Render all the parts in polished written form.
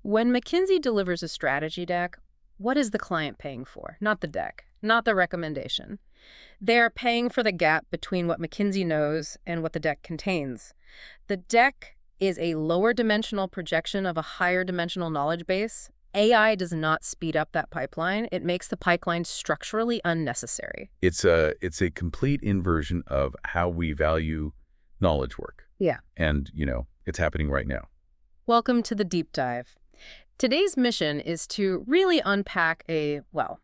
When McKinsey delivers a strategy deck, what is the client paying for? Not the deck, not the recommendation. They're paying for the gap between what McKinsey knows and what the deck contains. The deck is a lower dimensional projection of a higher dimensional knowledge base. AI does not speed up that pipeline. It makes the pipeline structurally unnecessary. It's a complete inversion of how we value knowledge work. Yeah. And, it's happening right now. Welcome to the deep dive. Today's mission is to really unpack a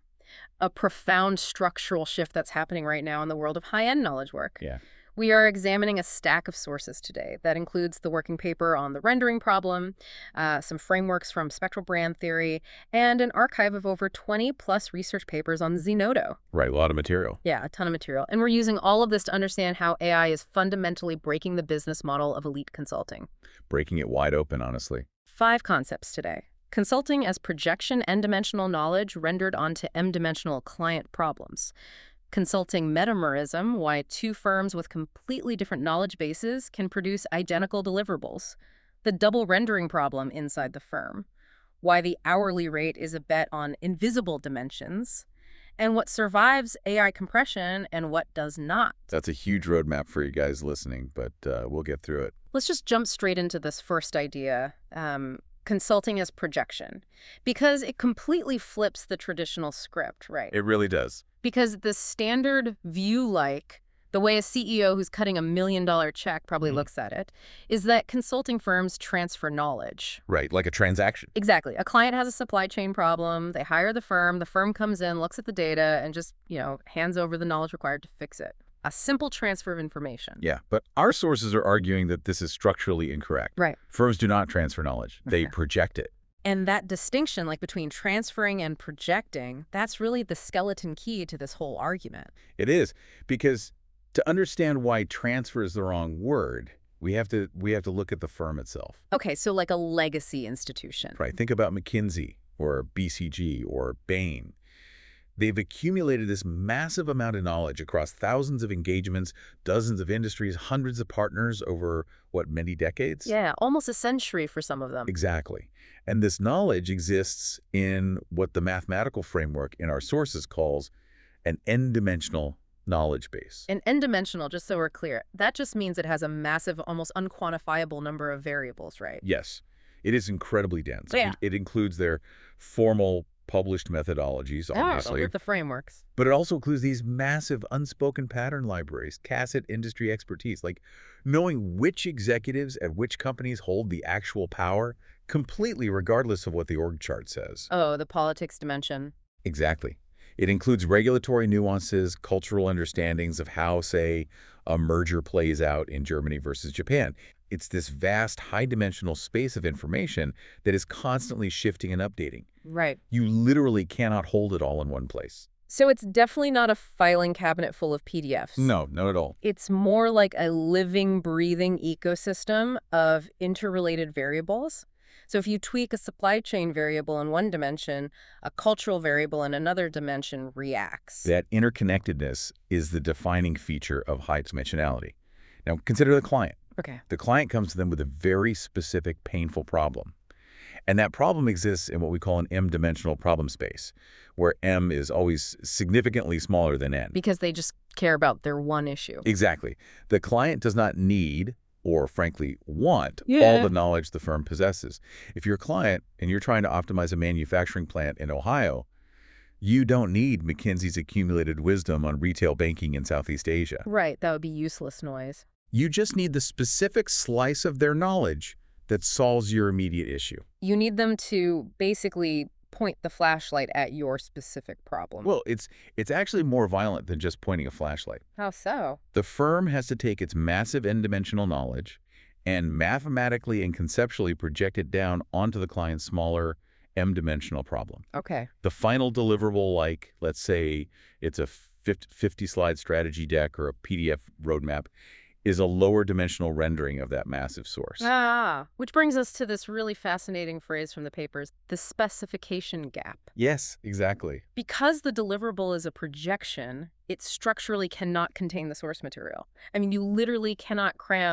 profound structural shift that's happening right now in the world of high-end knowledge work. Yeah. We are examining a stack of sources today that includes the working paper on the rendering problem, some frameworks from spectral brand theory, and an archive of over 20-plus research papers on Zenodo. Right, a lot of material. Yeah, a ton of material. And we're using all of this to understand how AI is fundamentally breaking the business model of elite consulting. Breaking it wide open, honestly. 5 concepts today. Consulting as projection n-dimensional knowledge rendered onto m-dimensional client problems. Consulting metamerism, why 2 firms with completely different knowledge bases can produce identical deliverables. The double rendering problem inside the firm. Why the hourly rate is a bet on invisible dimensions. And what survives AI compression and what does not. That's a huge roadmap for you guys listening, but we'll get through it. Let's just jump straight into this first idea. Consulting as projection, because it completely flips the traditional script, right? It really does. Because the standard view, like the way a CEO who's cutting $1 million check probably looks at it, is that consulting firms transfer knowledge. Right, like a transaction. Exactly. A client has a supply chain problem, they hire the firm comes in, looks at the data, and just, hands over the knowledge required to fix it. A simple transfer of information. Yeah, but our sources are arguing that this is structurally incorrect. Right. Firms do not transfer knowledge. They project it. And that distinction, between transferring and projecting, that's really the skeleton key to this whole argument. It is, because to understand why transfer is the wrong word, we have to look at the firm itself. Okay, so like a legacy institution. Right. Think about McKinsey or BCG or Bain. They've accumulated this massive amount of knowledge across thousands of engagements, dozens of industries, hundreds of partners over, many decades? Yeah, almost a century for some of them. Exactly. And this knowledge exists in what the mathematical framework in our sources calls an n-dimensional knowledge base. An n-dimensional, just so we're clear, that just means it has a massive, almost unquantifiable number of variables, right? Yes. It is incredibly dense. Yeah. It includes their formal published methodologies, obviously. With the frameworks. But it also includes these massive unspoken pattern libraries, tacit industry expertise, like knowing which executives at which companies hold the actual power, completely regardless of what the org chart says. Oh, the politics dimension. Exactly. It includes regulatory nuances, cultural understandings of how, say, a merger plays out in Germany versus Japan. It's this vast, high-dimensional space of information that is constantly shifting and updating. Right. You literally cannot hold it all in one place. So it's definitely not a filing cabinet full of PDFs. No, not at all. It's more like a living, breathing ecosystem of interrelated variables. So if you tweak a supply chain variable in one dimension, a cultural variable in another dimension reacts. That interconnectedness is the defining feature of high dimensionality. Now, consider the client. Okay. The client comes to them with a very specific, painful problem. And that problem exists in what we call an m-dimensional problem space, where m is always significantly smaller than n. Because they just care about their one issue. Exactly. The client does not need or, frankly, want all the knowledge the firm possesses. If you're a client and you're trying to optimize a manufacturing plant in Ohio, you don't need McKinsey's accumulated wisdom on retail banking in Southeast Asia. Right. That would be useless noise. You just need the specific slice of their knowledge that solves your immediate issue. You need them to basically point the flashlight at your specific problem. Well, it's actually more violent than just pointing a flashlight. How so? The firm has to take its massive n-dimensional knowledge and mathematically and conceptually project it down onto the client's smaller m-dimensional problem. Okay. The final deliverable, like, let's say it's a 50-slide strategy deck or a PDF roadmap, is a lower dimensional rendering of that massive source. Which brings us to this really fascinating phrase from the papers, the specification gap. Yes, exactly. Because the deliverable is a projection, it structurally cannot contain the source material. I mean, you literally cannot cram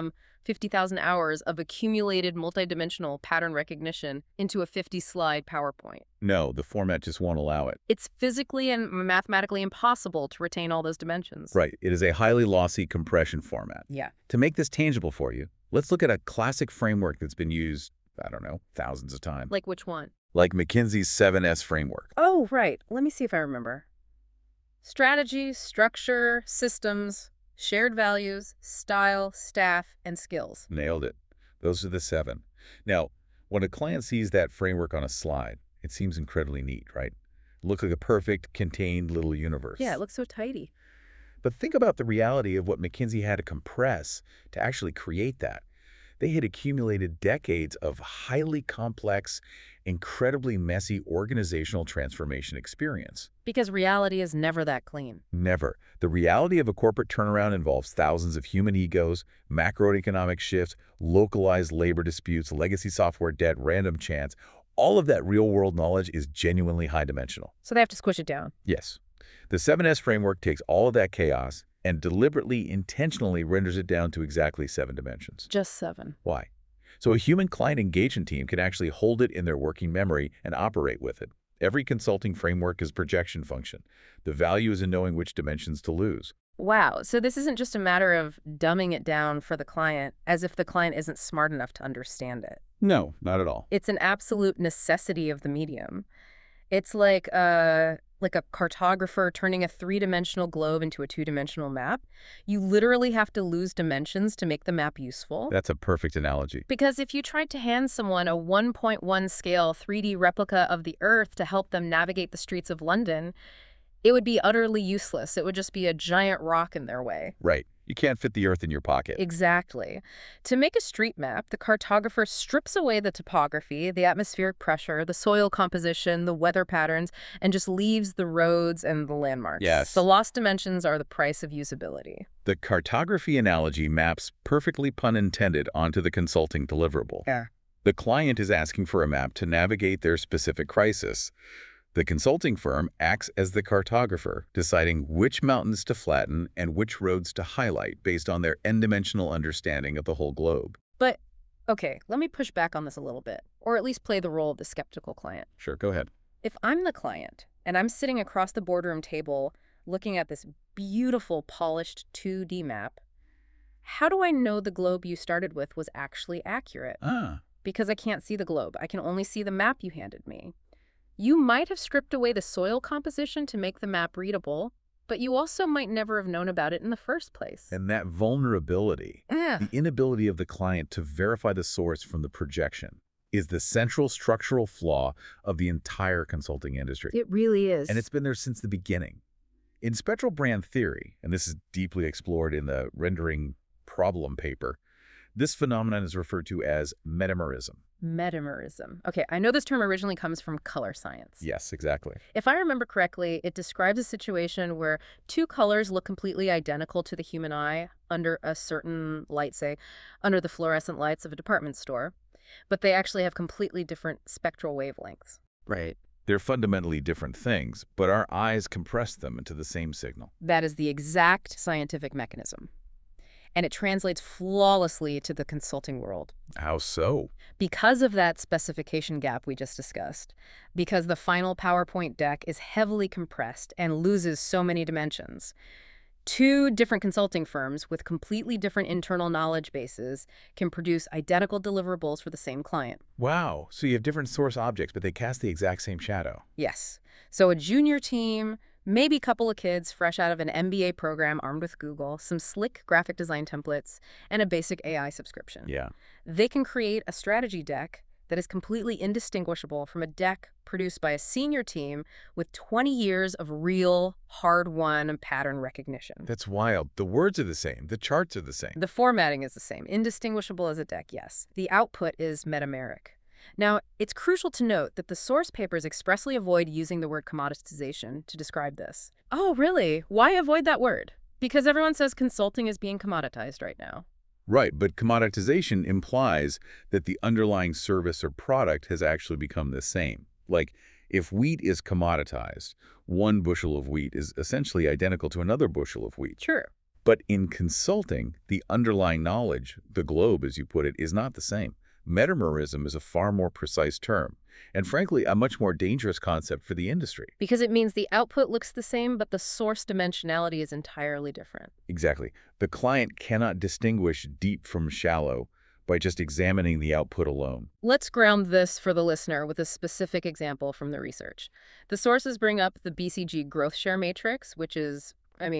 50,000 hours of accumulated multidimensional pattern recognition into a 50-slide PowerPoint. No, the format just won't allow it. It's physically and mathematically impossible to retain all those dimensions. Right. It is a highly lossy compression format. Yeah. To make this tangible for you, let's look at a classic framework that's been used, I don't know, thousands of times. Like which one? Like McKinsey's 7S framework. Oh, right. Let me see if I remember. Strategy, structure, systems, shared values, style, staff, and skills. Nailed it. Those are the 7. Now, when a client sees that framework on a slide, it seems incredibly neat, right? Look like a perfect, contained little universe. Yeah, it looks so tidy. But think about the reality of what McKinsey had to compress to actually create that. They had accumulated decades of highly complex, incredibly messy organizational transformation experience. Because reality is never that clean. Never. The reality of a corporate turnaround involves thousands of human egos, macroeconomic shifts, localized labor disputes, legacy software debt, random chance. All of that real-world knowledge is genuinely high-dimensional. So they have to squish it down. Yes. The 7S framework takes all of that chaos and deliberately, intentionally renders it down to exactly 7 dimensions. Just 7. Why? So a human client engagement team can actually hold it in their working memory and operate with it. Every consulting framework is projection function. The value is in knowing which dimensions to lose. Wow. So this isn't just a matter of dumbing it down for the client, as if the client isn't smart enough to understand it. No, not at all. It's an absolute necessity of the medium. It's like a cartographer turning a 3-dimensional globe into a 2-dimensional map. You literally have to lose dimensions to make the map useful. That's a perfect analogy. Because if you tried to hand someone a 1.1 scale 3D replica of the Earth to help them navigate the streets of London, it would be utterly useless. It would just be a giant rock in their way. Right. You can't fit the Earth in your pocket. Exactly. To make a street map, the cartographer strips away the topography, the atmospheric pressure, the soil composition, the weather patterns, and just leaves the roads and the landmarks. Yes. The lost dimensions are the price of usability. The cartography analogy maps perfectly, pun intended, onto the consulting deliverable. Yeah. The client is asking for a map to navigate their specific crisis. The consulting firm acts as the cartographer, deciding which mountains to flatten and which roads to highlight based on their n-dimensional understanding of the whole globe. But, okay, let me push back on this a little bit, or at least play the role of the skeptical client. Sure, go ahead. If I'm the client, and I'm sitting across the boardroom table looking at this beautiful, polished 2D map, how do I know the globe you started with was actually accurate? Because I can't see the globe. I can only see the map you handed me. You might have stripped away the soil composition to make the map readable, but you also might never have known about it in the first place. And that vulnerability, the inability of the client to verify the source from the projection, is the central structural flaw of the entire consulting industry. It really is. And it's been there since the beginning. In spectral brand theory, and this is deeply explored in the rendering problem paper, this phenomenon is referred to as metamerism. Metamerism. Okay, I know this term originally comes from color science. Yes, exactly. If I remember correctly, it describes a situation where 2 colors look completely identical to the human eye under a certain light, say, under the fluorescent lights of a department store, but they actually have completely different spectral wavelengths. Right. They're fundamentally different things, but our eyes compress them into the same signal. That is the exact scientific mechanism. And it translates flawlessly to the consulting world. How so? Because of that specification gap we just discussed, because the final PowerPoint deck is heavily compressed and loses so many dimensions, 2 different consulting firms with completely different internal knowledge bases can produce identical deliverables for the same client. Wow. So you have different source objects, but they cast the exact same shadow. Yes. So a junior team, maybe a couple of kids fresh out of an MBA program armed with Google, some slick graphic design templates, and a basic AI subscription. Yeah. They can create a strategy deck that is completely indistinguishable from a deck produced by a senior team with 20 years of real, hard-won pattern recognition. That's wild. The words are the same. The charts are the same. The formatting is the same. Indistinguishable as a deck, yes. The output is metameric. Now, it's crucial to note that the source papers expressly avoid using the word commoditization to describe this. Oh, really? Why avoid that word? Because everyone says consulting is being commoditized right now. Right, but commoditization implies that the underlying service or product has actually become the same. Like, if wheat is commoditized, 1 bushel of wheat is essentially identical to another bushel of wheat. Sure. But in consulting, the underlying knowledge, the globe as you put it, is not the same. Metamerism is a far more precise term, and frankly, a much more dangerous concept for the industry. Because it means the output looks the same, but the source dimensionality is entirely different. Exactly. The client cannot distinguish deep from shallow by just examining the output alone. Let's ground this for the listener with a specific example from the research. The sources bring up the BCG growth share matrix, which is,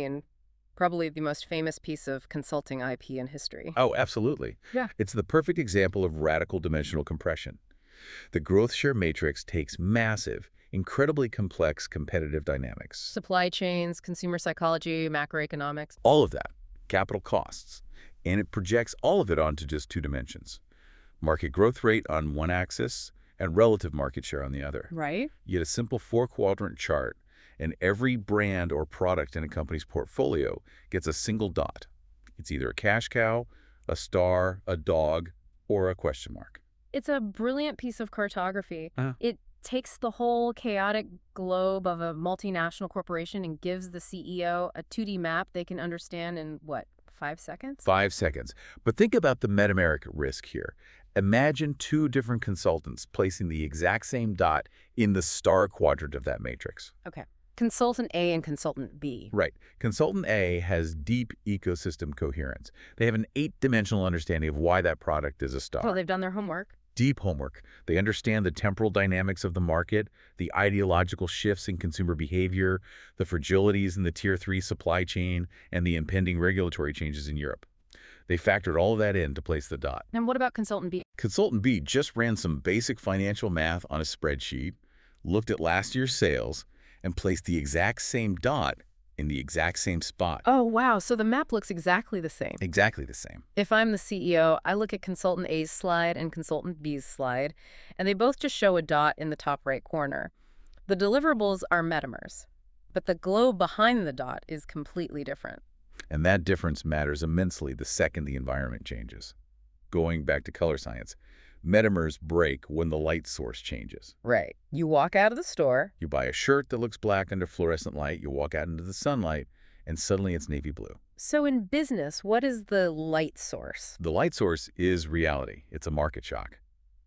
probably the most famous piece of consulting IP in history. Oh, absolutely. Yeah. It's the perfect example of radical dimensional compression. The growth share matrix takes massive, incredibly complex competitive dynamics. Supply chains, consumer psychology, macroeconomics. All of that, capital costs, and it projects all of it onto just two dimensions. Market growth rate on one axis and relative market share on the other. Right. You get a simple four-quadrant chart, and every brand or product in a company's portfolio gets a single dot. It's either a cash cow, a star, a dog, or a question mark. It's a brilliant piece of cartography. It takes the whole chaotic globe of a multinational corporation and gives the CEO a 2D map they can understand in, 5 seconds? 5 seconds. But think about the metameric risk here. Imagine two different consultants placing the exact same dot in the star quadrant of that matrix. Okay. Consultant A and Consultant B. Right. Consultant A has deep ecosystem coherence. They have an 8-dimensional understanding of why that product is a star. Well, they've done their homework. Deep homework. They understand the temporal dynamics of the market, the ideological shifts in consumer behavior, the fragilities in the Tier 3 supply chain, and the impending regulatory changes in Europe. They factored all of that in to place the dot. And what about Consultant B? Consultant B just ran some basic financial math on a spreadsheet, looked at last year's sales, and placed the exact same dot in the exact same spot. Oh, wow. So the map looks exactly the same. Exactly the same. If I'm the CEO, I look at Consultant A's slide and Consultant B's slide, and they both just show a dot in the top right corner. The deliverables are metamers, but the globe behind the dot is completely different. And that difference matters immensely the second the environment changes. Going back to color science, metamers break when the light source changes. Right. You walk out of the store. You buy a shirt that looks black under fluorescent light, you walk out into the sunlight, and suddenly it's navy blue. So in business, what is the light source? The light source is reality. It's a market shock.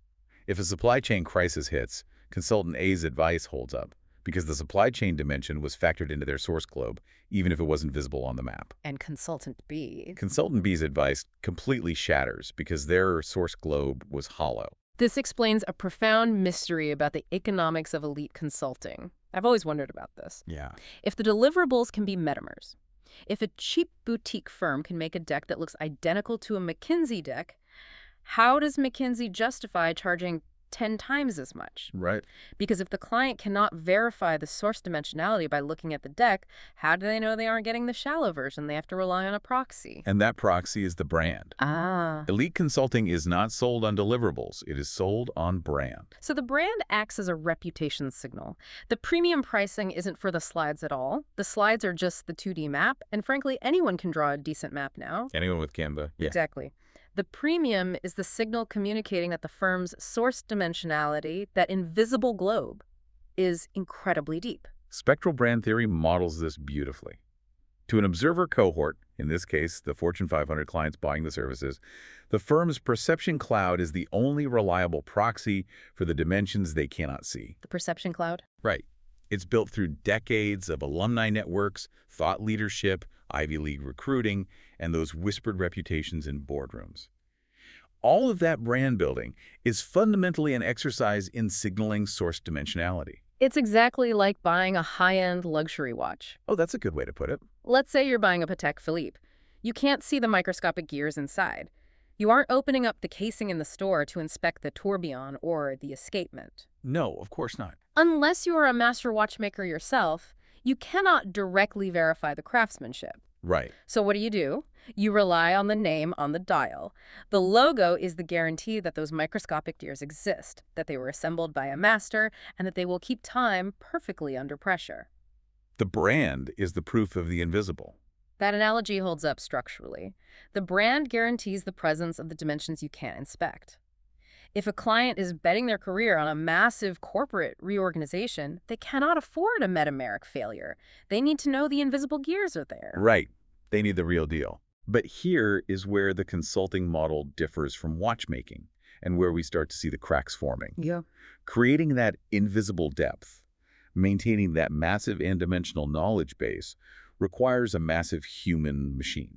If a supply chain crisis hits, Consultant A's advice holds up because the supply chain dimension was factored into their source globe, even if it wasn't visible on the map. And Consultant B? Consultant B's advice completely shatters because their source globe was hollow. This explains a profound mystery about the economics of elite consulting. I've always wondered about this. Yeah. If the deliverables can be metamers, if a cheap boutique firm can make a deck that looks identical to a McKinsey deck, how does McKinsey justify charging 10 times as much? Right. Because if the client cannot verify the source dimensionality by looking at the deck, how do they know they aren't getting the shallow version? They have to rely on a proxy. And that proxy is the brand. Ah. Elite consulting is not sold on deliverables. It is sold on brand. So the brand acts as a reputation signal. The premium pricing isn't for the slides at all. The slides are just the 2D map, and frankly, anyone can draw a decent map now. Anyone with Canva? Yeah. Exactly. The premium is the signal communicating that the firm's source dimensionality, that invisible globe, is incredibly deep. Spectral brand theory models this beautifully. To an observer cohort, in this case, the Fortune 500 clients buying the services, the firm's perception cloud is the only reliable proxy for the dimensions they cannot see. The perception cloud? Right. It's built through decades of alumni networks, thought leadership, Ivy League recruiting, and those whispered reputations in boardrooms. All of that brand building is fundamentally an exercise in signaling source dimensionality. It's exactly like buying a high-end luxury watch. Oh, that's a good way to put it. Let's say you're buying a Patek Philippe. You can't see the microscopic gears inside. You aren't opening up the casing in the store to inspect the tourbillon or the escapement. No, of course not. Unless you are a master watchmaker yourself, you cannot directly verify the craftsmanship. Right. So what do? You rely on the name on the dial. The logo is the guarantee that those microscopic gears exist, that they were assembled by a master, and that they will keep time perfectly under pressure. The brand is the proof of the invisible. That analogy holds up structurally. The brand guarantees the presence of the dimensions you can't inspect. If a client is betting their career on a massive corporate reorganization, they cannot afford a metameric failure. They need to know the invisible gears are there. Right. They need the real deal. But here is where the consulting model differs from watchmaking and where we start to see the cracks forming. Yeah. Creating that invisible depth, maintaining that massive n-dimensional knowledge base requires a massive human machine.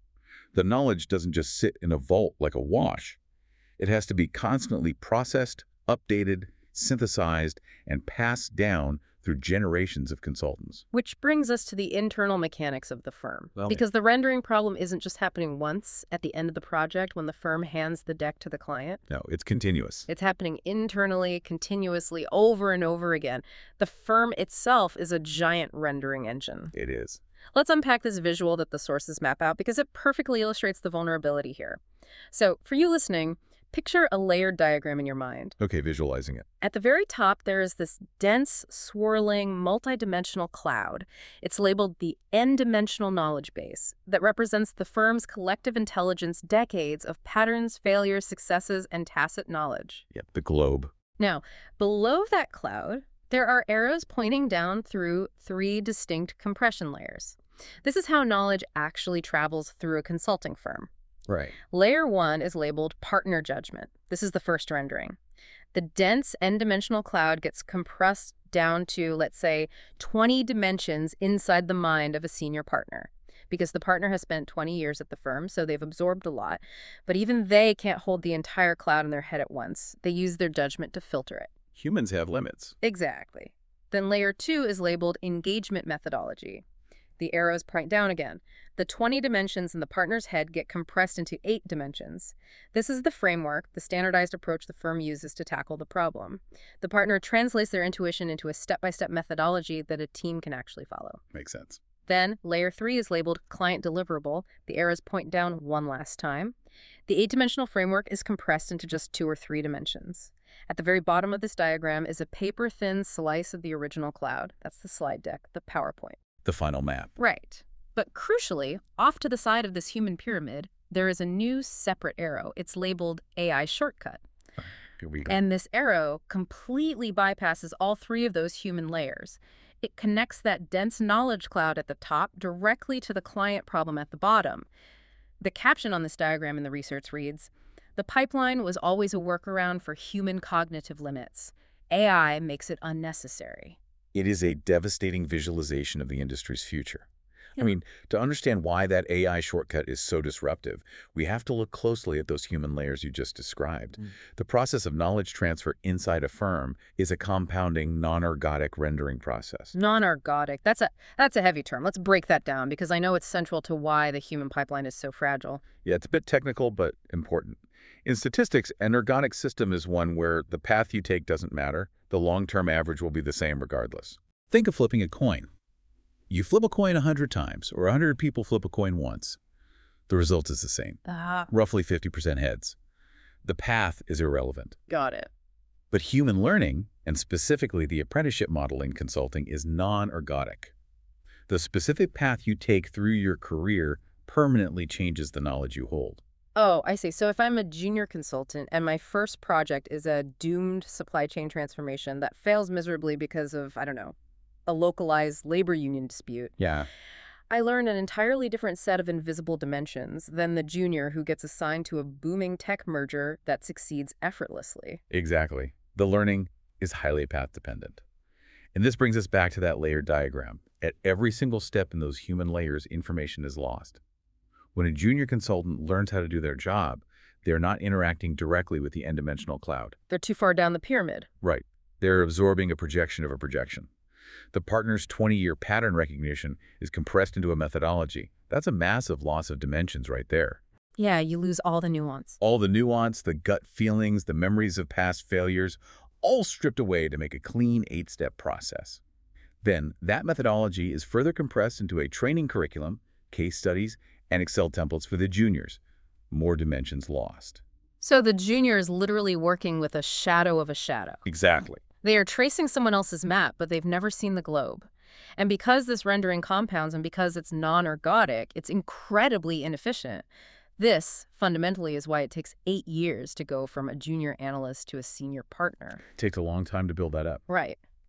The knowledge doesn't just sit in a vault like a wash. It has to be constantly processed, updated, synthesized, and passed down through generations of consultants. Which brings us to the internal mechanics of the firm. Well, because the rendering problem isn't just happening once at the end of the project when the firm hands the deck to the client. No, it's continuous. It's happening internally, continuously, over and over again. The firm itself is a giant rendering engine. It is. Let's unpack this visual that the sources map out because it perfectly illustrates the vulnerability here. So, for you listening, picture a layered diagram in your mind. Okay, visualizing it. At the very top, there is this dense, swirling, multidimensional cloud. It's labeled the n-dimensional knowledge base that represents the firm's collective intelligence, decades of patterns, failures, successes, and tacit knowledge. Yep, the globe. Now, below that cloud, there are arrows pointing down through 3 distinct compression layers. This is how knowledge actually travels through a consulting firm. Right. Layer 1 is labeled partner judgment. This is the first rendering. The dense n-dimensional cloud gets compressed down to, let's say, 20 dimensions inside the mind of a senior partner. Because the partner has spent 20 years at the firm, so they've absorbed a lot. But even they can't hold the entire cloud in their head at once. They use their judgment to filter it. Humans have limits. Exactly. Then layer 2 is labeled engagement methodology. The arrows point down again. The 20 dimensions in the partner's head get compressed into 8 dimensions. This is the framework, the standardized approach the firm uses to tackle the problem. The partner translates their intuition into a step-by-step methodology that a team can actually follow. Makes sense. Then, layer 3 is labeled client deliverable. The arrows point down one last time. The 8-dimensional framework is compressed into just 2 or 3 dimensions. At the very bottom of this diagram is a paper-thin slice of the original cloud. That's the slide deck, the PowerPoint. The final map. Right. But crucially, off to the side of this human pyramid, there is a new separate arrow. It's labeled AI shortcut. Here we go. And this arrow completely bypasses all 3 of those human layers. It connects that dense knowledge cloud at the top directly to the client problem at the bottom. The caption on this diagram in the research reads, "The pipeline was always a workaround for human cognitive limits. AI makes it unnecessary." It is a devastating visualization of the industry's future. I mean, to understand why that AI shortcut is so disruptive, we have to look closely at those human layers you just described. The process of knowledge transfer inside a firm is a compounding, non-ergodic rendering process. Non-ergodic. That's a heavy term. Let's break that down because I know it's central to why the human pipeline is so fragile. Yeah, it's a bit technical, but important. In statistics, an ergodic system is one where the path you take doesn't matter. The long-term average will be the same regardless. Think of flipping a coin. You flip a coin 100 times, or 100 people flip a coin once. The result is the same, roughly 50% heads. The path is irrelevant. Got it. But human learning, and specifically the apprenticeship model in consulting, is non-ergodic. The specific path you take through your career permanently changes the knowledge you hold. Oh, I see. So if I'm a junior consultant and my first project is a doomed supply chain transformation that fails miserably because of, I don't know, a localized labor union dispute. Yeah. I learn an entirely different set of invisible dimensions than the junior who gets assigned to a booming tech merger that succeeds effortlessly. Exactly. The learning is highly path-dependent. And this brings us back to that layered diagram. At every single step in those human layers, information is lost. When a junior consultant learns how to do their job, they're not interacting directly with the n-dimensional cloud. They're too far down the pyramid. Right. They're absorbing a projection of a projection. The partner's 20-year pattern recognition is compressed into a methodology. That's a massive loss of dimensions right there. Yeah, you lose all the nuance. All the nuance, the gut feelings, the memories of past failures, all stripped away to make a clean 8-step process. Then, that methodology is further compressed into a training curriculum, case studies, and Excel templates for the juniors. More dimensions lost. So the junior is literally working with a shadow of a shadow. Exactly. They are tracing someone else's map, but they've never seen the globe. And because this rendering compounds and because it's non-ergodic, it's incredibly inefficient. This, fundamentally, is why it takes 8 years to go from a junior analyst to a senior partner. It takes a long time to build that up. Right.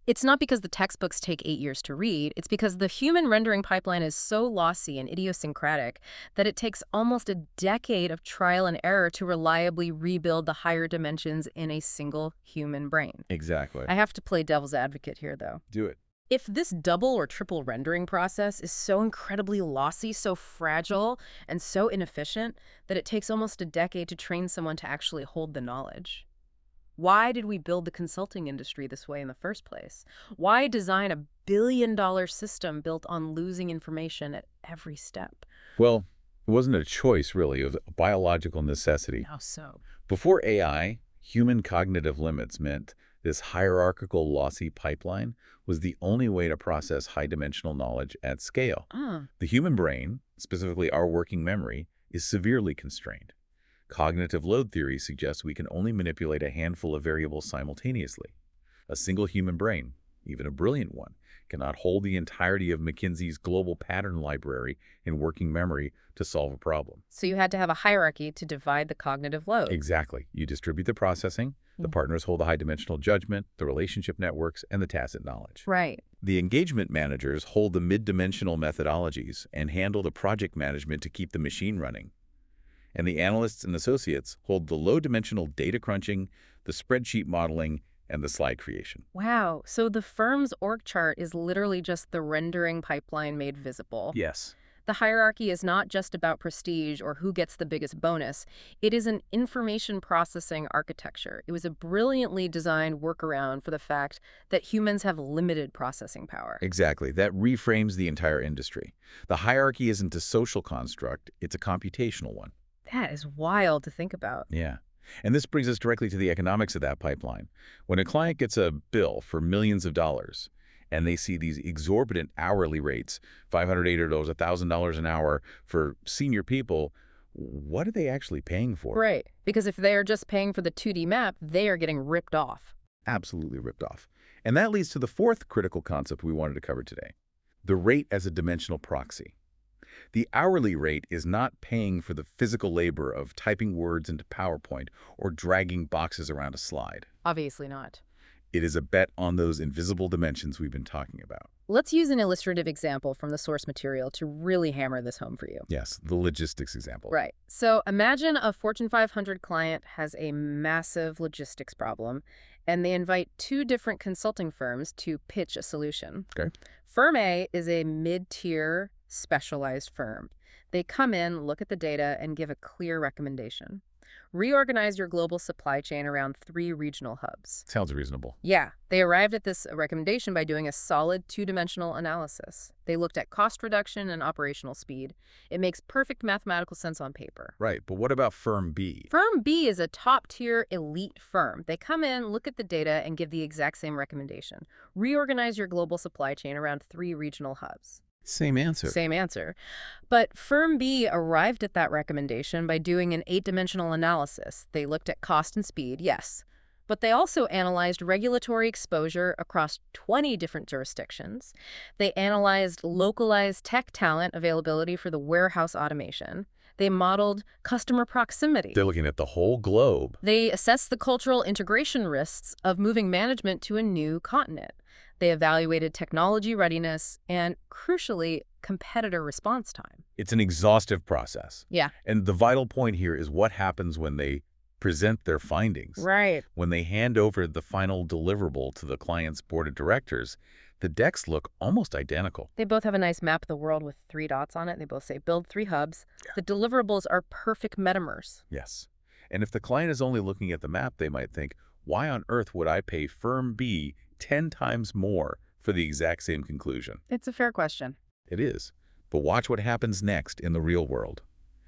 It's not because the textbooks take 8 years to read. It's because the human rendering pipeline is so lossy and idiosyncratic that it takes almost a decade of trial and error to reliably rebuild the higher dimensions in a single human brain. Exactly. I have to play devil's advocate here, though. Do it. If this double or triple rendering process is so incredibly lossy, so fragile, and so inefficient that it takes almost a decade to train someone to actually hold the knowledge, why did we build the consulting industry this way in the first place? Why design a billion-dollar system built on losing information at every step? Well, it wasn't a choice, really. It was a biological necessity. How so? Before AI, human cognitive limits meant this hierarchical, lossy pipeline was the only way to process high-dimensional knowledge at scale. The human brain, specifically our working memory, is severely constrained. Cognitive load theory suggests we can only manipulate a handful of variables simultaneously. A single human brain, even a brilliant one, cannot hold the entirety of McKinsey's global pattern library in working memory to solve a problem. So you had to have a hierarchy to divide the cognitive load. Exactly. You distribute the processing, the partners hold the high-dimensional judgment, the relationship networks, and the tacit knowledge. Right. The engagement managers hold the mid-dimensional methodologies and handle the project management to keep the machine running. And the analysts and associates hold the low-dimensional data crunching, the spreadsheet modeling, and the slide creation. Wow. So the firm's org chart is literally just the rendering pipeline made visible. Yes. The hierarchy is not just about prestige or who gets the biggest bonus. It is an information processing architecture. It was a brilliantly designed workaround for the fact that humans have limited processing power. Exactly. That reframes the entire industry. The hierarchy isn't a social construct, it's a computational one. That is wild to think about. Yeah. And this brings us directly to the economics of that pipeline. When a client gets a bill for millions of dollars, and they see these exorbitant hourly rates, $500, $800, $1,000 an hour for senior people, what are they actually paying for? Right. Because if they are just paying for the 2D map, they are getting ripped off. Absolutely ripped off. And that leads to the fourth critical concept we wanted to cover today, the rate as a dimensional proxy. The hourly rate is not paying for the physical labor of typing words into PowerPoint or dragging boxes around a slide. Obviously not. It is a bet on those invisible dimensions we've been talking about. Let's use an illustrative example from the source material to really hammer this home for you. Yes, the logistics example. Right. So imagine a Fortune 500 client has a massive logistics problem, and they invite 2 different consulting firms to pitch a solution. Okay. Firm A is a mid-tier specialized firm. They come in, look at the data, and give a clear recommendation. Reorganize your global supply chain around 3 regional hubs. Sounds reasonable. Yeah, they arrived at this recommendation by doing a solid 2-dimensional analysis. They looked at cost reduction and operational speed. It makes perfect mathematical sense on paper. Right, but what about Firm B? Firm B is a top-tier elite firm. They come in, look at the data, and give the exact same recommendation. Reorganize your global supply chain around 3 regional hubs. Same answer. Same answer. But Firm B arrived at that recommendation by doing an 8-dimensional analysis. They looked at cost and speed, yes. But they also analyzed regulatory exposure across 20 different jurisdictions. They analyzed localized tech talent availability for the warehouse automation. They modeled customer proximity. They're looking at the whole globe. They assessed the cultural integration risks of moving management to a new continent. They evaluated technology readiness and, crucially, competitor response time. It's an exhaustive process. Yeah. And the vital point here is what happens when they present their findings. Right. When they hand over the final deliverable to the client's board of directors, the decks look almost identical. They both have a nice map of the world with 3 dots on it. They both say build 3 hubs. Yeah. The deliverables are perfect metamers. Yes. And if the client is only looking at the map, they might think, why on earth would I pay Firm B 10 times more for the exact same conclusion? It's a fair question. It is. But watch what happens next in the real world.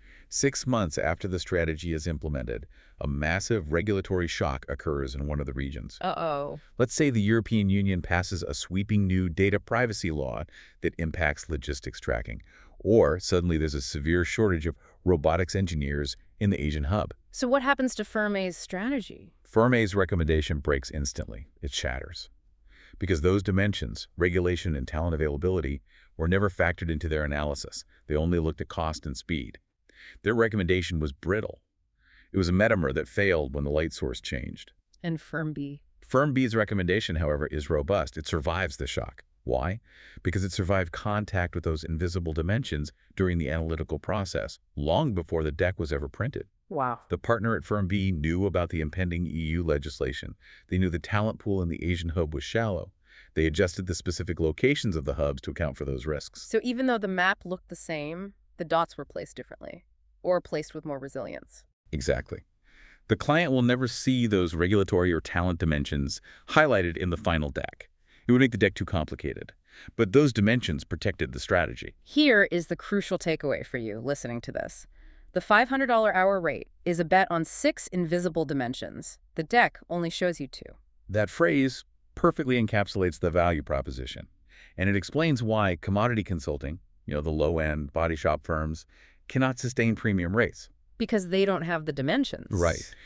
6 months after the strategy is implemented, a massive regulatory shock occurs in one of the regions. Uh-oh. Let's say the European Union passes a sweeping new data privacy law that impacts logistics tracking. Or suddenly there's a severe shortage of robotics engineers in the Asian hub. So what happens to Firm A's strategy? Firm A's recommendation breaks instantly. It shatters. Because those dimensions, regulation and talent availability, were never factored into their analysis. They only looked at cost and speed. Their recommendation was brittle. It was a metamer that failed when the light source changed. And Firm B Firm B's recommendation, however, is robust. It survives the shock. Why? Because it survived contact with those invisible dimensions during the analytical process, long before the deck was ever printed. Wow. The partner at Firm B knew about the impending EU legislation. They knew the talent pool in the Asian hub was shallow. They adjusted the specific locations of the hubs to account for those risks. So even though the map looked the same, the dots were placed differently, or placed with more resilience. Exactly. The client will never see those regulatory or talent dimensions highlighted in the final deck. It would make the deck too complicated. But those dimensions protected the strategy. Here is the crucial takeaway for you listening to this. The $500 hour rate is a bet on 6 invisible dimensions. The deck only shows you 2. That phrase perfectly encapsulates the value proposition. And it explains why commodity consulting, the low-end body shop firms, cannot sustain premium rates. Because they don't have the dimensions. Right.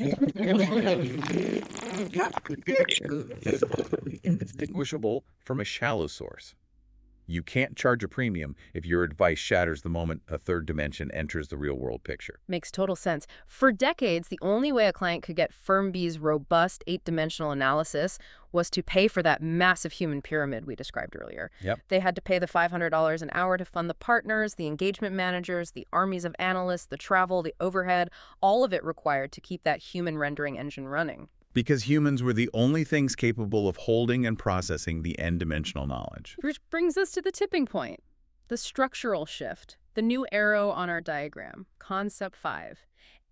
Indistinguishable from a shallow source. You can't charge a premium if your advice shatters the moment a third dimension enters the real-world picture. Makes total sense. For decades, the only way a client could get Firm B's robust 8-dimensional analysis was to pay for that massive human pyramid we described earlier. Yep. They had to pay the $500 an hour to fund the partners, the engagement managers, the armies of analysts, the travel, the overhead, all of it required to keep that human rendering engine running. Because humans were the only things capable of holding and processing the n-dimensional knowledge. Which brings us to the tipping point, the structural shift, the new arrow on our diagram, Concept 5.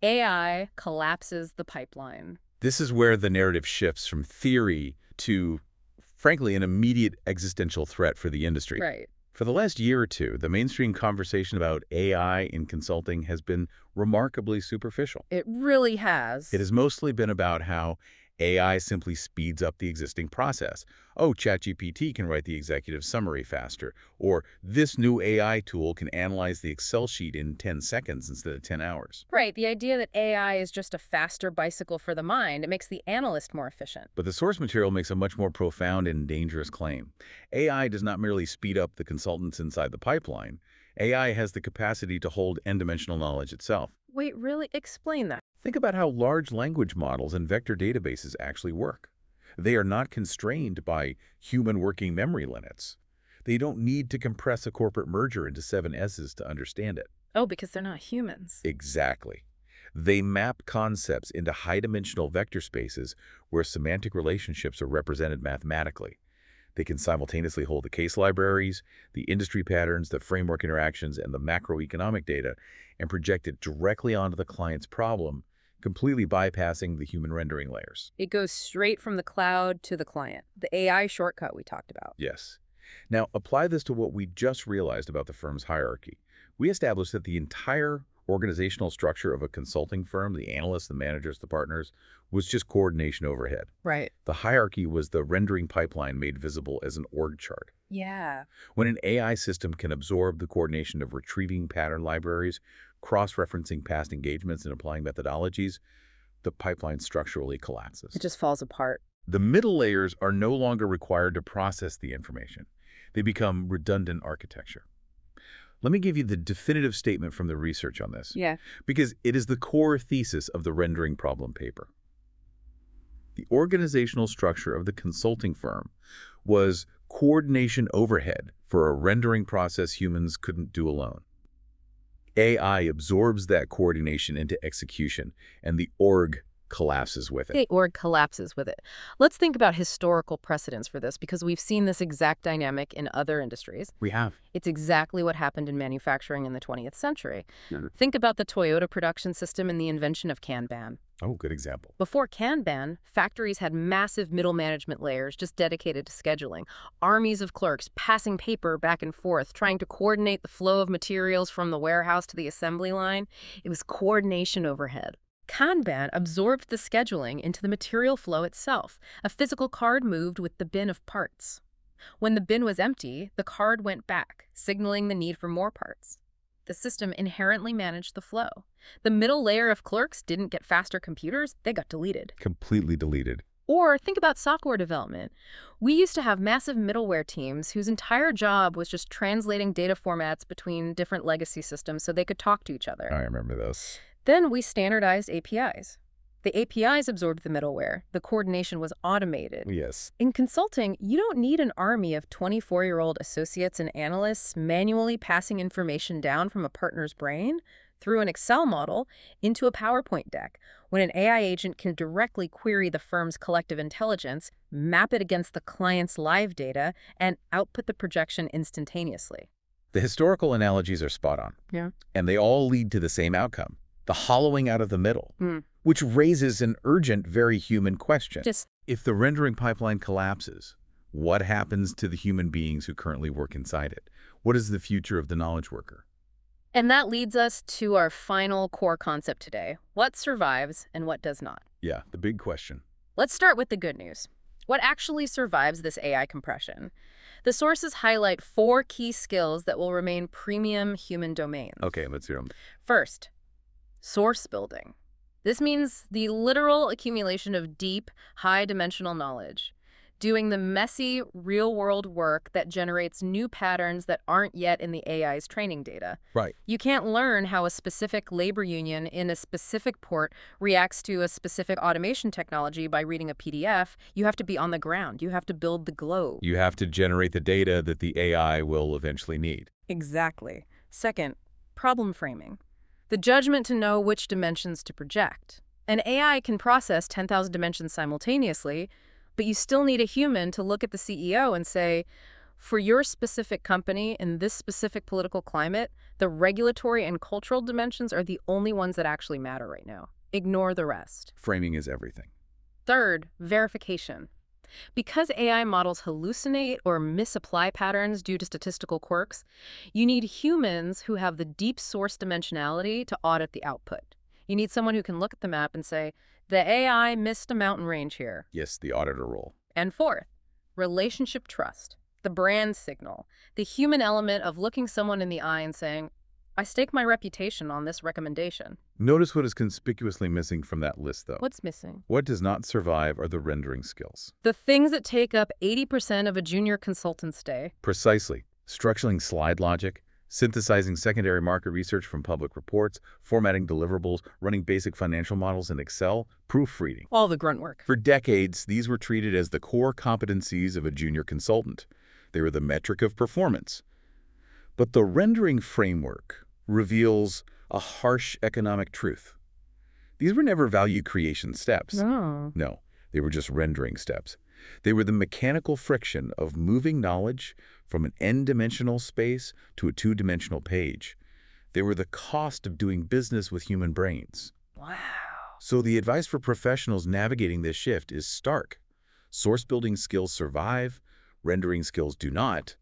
AI collapses the pipeline. This is where the narrative shifts from theory to, frankly, an immediate existential threat for the industry. Right. For the last year or two, the mainstream conversation about AI in consulting has been remarkably superficial. It really has. It has mostly been about how AI simply speeds up the existing process. Oh, ChatGPT can write the executive summary faster. Or this new AI tool can analyze the Excel sheet in 10 seconds instead of 10 hours. Right, the idea that AI is just a faster bicycle for the mind, it makes the analyst more efficient. But the source material makes a much more profound and dangerous claim. AI does not merely speed up the consultants inside the pipeline. AI has the capacity to hold n-dimensional knowledge itself. Wait, really? Explain that. Think about how large language models and vector databases actually work. They are not constrained by human working memory limits. They don't need to compress a corporate merger into 7 S's to understand it. Oh, because they're not humans. Exactly. They map concepts into high-dimensional vector spaces where semantic relationships are represented mathematically. They can simultaneously hold the case libraries, the industry patterns, the framework interactions, and the macroeconomic data, and project it directly onto the client's problem, completely bypassing the human rendering layers. It goes straight from the cloud to the client, the AI shortcut we talked about. Yes. Now, apply this to what we just realized about the firm's hierarchy. We established that the entire organizational structure of a consulting firm, the analysts, the managers, the partners, was just coordination overhead. Right. The hierarchy was the rendering pipeline made visible as an org chart. Yeah. When an AI system can absorb the coordination of retrieving pattern libraries, cross-referencing past engagements, and applying methodologies, the pipeline structurally collapses. It just falls apart. The middle layers are no longer required to process the information. They become redundant architecture. Let me give you the definitive statement from the research on this. Yeah. Because it is the core thesis of the rendering problem paper. The organizational structure of the consulting firm was coordination overhead for a rendering process humans couldn't do alone. AI absorbs that coordination into execution, and the org collapses with it. The org collapses with it. Let's think about historical precedents for this, because we've seen this exact dynamic in other industries. We have. It's exactly what happened in manufacturing in the 20th century. Think about the Toyota production system and the invention of Kanban. Oh, good example. Before Kanban, factories had massive middle management layers just dedicated to scheduling, armies of clerks passing paper back and forth, trying to coordinate the flow of materials from the warehouse to the assembly line. It was coordination overhead. Kanban absorbed the scheduling into the material flow itself. A physical card moved with the bin of parts. When the bin was empty, the card went back, signaling the need for more parts. The system inherently managed the flow. The middle layer of clerks didn't get faster computers, they got deleted. Completely deleted. Or think about software development. We used to have massive middleware teams whose entire job was just translating data formats between different legacy systems so they could talk to each other. I remember those. Then we standardized APIs. The APIs absorbed the middleware. The coordination was automated. Yes. In consulting, you don't need an army of 24-year-old associates and analysts manually passing information down from a partner's brain through an Excel model into a PowerPoint deck, when an AI agent can directly query the firm's collective intelligence, map it against the client's live data, and output the projection instantaneously. The historical analogies are spot on. Yeah. And they all lead to the same outcome, the hollowing out of the middle, which raises an urgent, very human question. If the rendering pipeline collapses, what happens to the human beings who currently work inside it? What is the future of the knowledge worker? And that leads us to our final core concept today. What survives and what does not? Yeah, the big question. Let's start with the good news. What actually survives this AI compression? The sources highlight 4 key skills that will remain premium human domains. Okay, let's hear them. First, source building. This means the literal accumulation of deep, high-dimensional knowledge, doing the messy, real-world work that generates new patterns that aren't yet in the AI's training data. Right. You can't learn how a specific labor union in a specific port reacts to a specific automation technology by reading a PDF. You have to be on the ground. You have to build the globe. You have to generate the data that the AI will eventually need. Exactly. Second, problem framing. The judgment to know which dimensions to project. An AI can process 10,000 dimensions simultaneously, but you still need a human to look at the CEO and say, for your specific company in this specific political climate, the regulatory and cultural dimensions are the only ones that actually matter right now. Ignore the rest. Framing is everything. Third, verification. Because AI models hallucinate or misapply patterns due to statistical quirks, you need humans who have the deep source dimensionality to audit the output. You need someone who can look at the map and say, the AI missed a mountain range here. Yes, the auditor role. And fourth, relationship trust, the brand signal, the human element of looking someone in the eye and saying, I stake my reputation on this recommendation. Notice what is conspicuously missing from that list, though. What's missing? What does not survive are the rendering skills. The things that take up 80% of a junior consultant's day. Precisely. Structuring slide logic, synthesizing secondary market research from public reports, formatting deliverables, running basic financial models in Excel, proofreading. All the grunt work. For decades, these were treated as the core competencies of a junior consultant. They were the metric of performance. But the rendering framework reveals a harsh economic truth. These were never value creation steps. No, they were just rendering steps. They were the mechanical friction of moving knowledge from an n-dimensional space to a 2-dimensional page. They were the cost of doing business with human brains. Wow. So the advice for professionals navigating this shift is stark. Source building skills survive, rendering skills do not.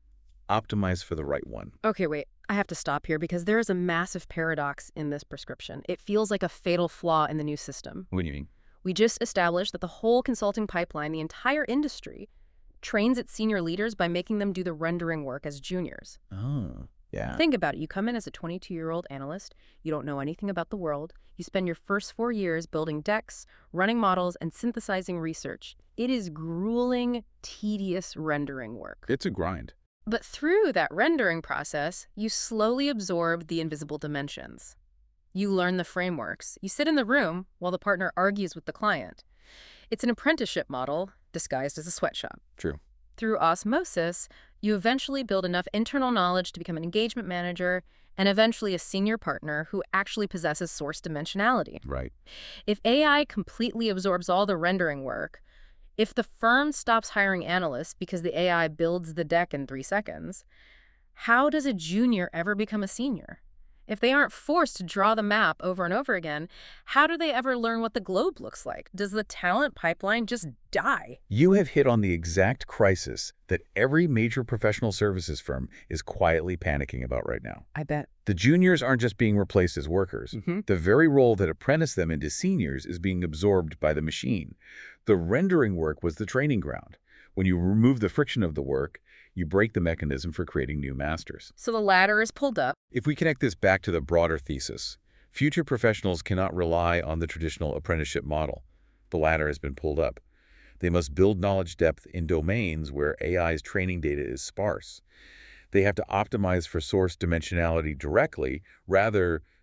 Optimize for the right one. Okay, wait. I have to stop here because there is a massive paradox in this prescription. It feels like a fatal flaw in the new system. What do you mean? We just established that the whole consulting pipeline, the entire industry, trains its senior leaders by making them do the rendering work as juniors. Oh, yeah. Think about it. You come in as a 22-year-old analyst. You don't know anything about the world. You spend your first 4 years building decks, running models, and synthesizing research. It is grueling, tedious rendering work. It's a grind. But through that rendering process, you slowly absorb the invisible dimensions. You learn the frameworks. You sit in the room while the partner argues with the client. It's an apprenticeship model disguised as a sweatshop. True. Through osmosis, you eventually build enough internal knowledge to become an engagement manager and eventually a senior partner who actually possesses source dimensionality. Right. If AI completely absorbs all the rendering work, if the firm stops hiring analysts because the AI builds the deck in 3 seconds, how does a junior ever become a senior? If they aren't forced to draw the map over and over again, how do they ever learn what the globe looks like? Does the talent pipeline just die? You have hit on the exact crisis that every major professional services firm is quietly panicking about right now. I bet. The juniors aren't just being replaced as workers. The very role that apprenticed them into seniors is being absorbed by the machine. The rendering work was the training ground. When you remove the friction of the work, you break the mechanism for creating new masters. So the ladder is pulled up. If we connect this back to the broader thesis, future professionals cannot rely on the traditional apprenticeship model. The ladder has been pulled up. They must build knowledge depth in domains where AI's training data is sparse. They have to optimize for source dimensionality directly rather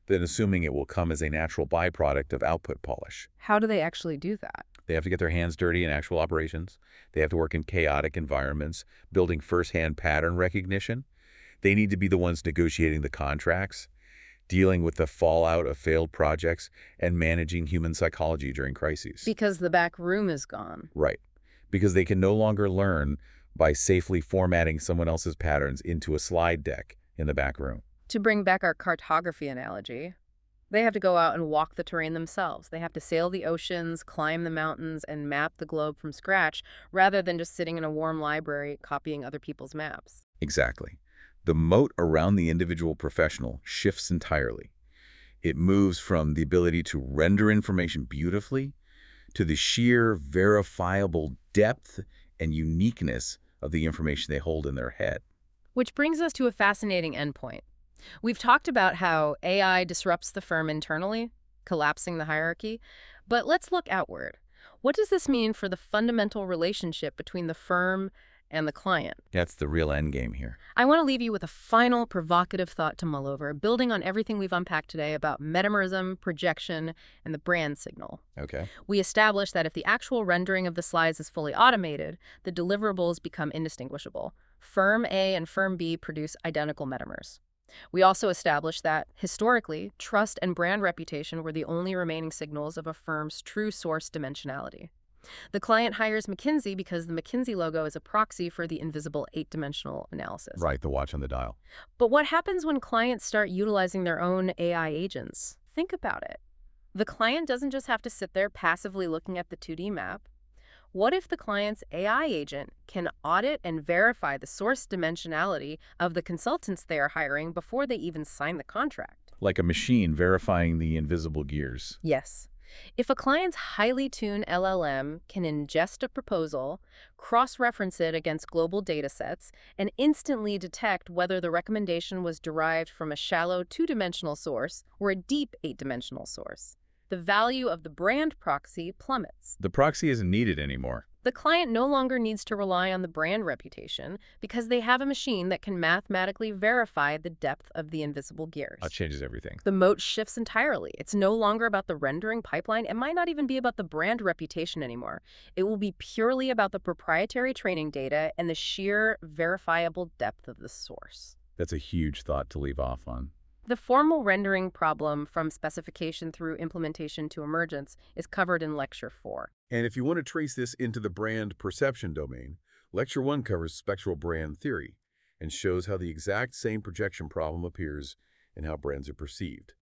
than assuming it will come as a natural byproduct of output polish. How do they actually do that? They have to get their hands dirty in actual operations. They have to work in chaotic environments, building first-hand pattern recognition. They need to be the ones negotiating the contracts, dealing with the fallout of failed projects, and managing human psychology during crises. Because the back room is gone. Right. Because they can no longer learn by safely formatting someone else's patterns into a slide deck in the back room. To bring back our cartography analogy, they have to go out and walk the terrain themselves. They have to sail the oceans, climb the mountains, and map the globe from scratch, rather than just sitting in a warm library copying other people's maps. Exactly. The moat around the individual professional shifts entirely. It moves from the ability to render information beautifully to the sheer, verifiable depth and uniqueness of the information they hold in their head. Which brings us to a fascinating endpoint. We've talked about how AI disrupts the firm internally, collapsing the hierarchy, but let's look outward. What does this mean for the fundamental relationship between the firm and the client? That's the real end game here. I want to leave you with a final provocative thought to mull over, building on everything we've unpacked today about metamerism, projection, and the brand signal. Okay. We established that if the actual rendering of the slides is fully automated, the deliverables become indistinguishable. Firm A and Firm B produce identical metamers. We also established that, historically, trust and brand reputation were the only remaining signals of a firm's true source dimensionality. The client hires McKinsey because the McKinsey logo is a proxy for the invisible 8-dimensional analysis. Right, the watch on the dial. But what happens when clients start utilizing their own AI agents? Think about it. The client doesn't just have to sit there passively looking at the 2D map. What if the client's AI agent can audit and verify the source dimensionality of the consultants they are hiring before they even sign the contract? Like a machine verifying the invisible gears. Yes. If a client's highly tuned LLM can ingest a proposal, cross-reference it against global datasets, and instantly detect whether the recommendation was derived from a shallow 2-dimensional source or a deep 8-dimensional source, the value of the brand proxy plummets. The proxy isn't needed anymore. The client no longer needs to rely on the brand reputation because they have a machine that can mathematically verify the depth of the invisible gears. That changes everything. The moat shifts entirely. It's no longer about the rendering pipeline. It might not even be about the brand reputation anymore. It will be purely about the proprietary training data and the sheer verifiable depth of the source. That's a huge thought to leave off on. The formal rendering problem from specification through implementation to emergence is covered in Lecture 4. And if you want to trace this into the brand perception domain, Lecture 1 covers spectral brand theory and shows how the exact same projection problem appears in how brands are perceived.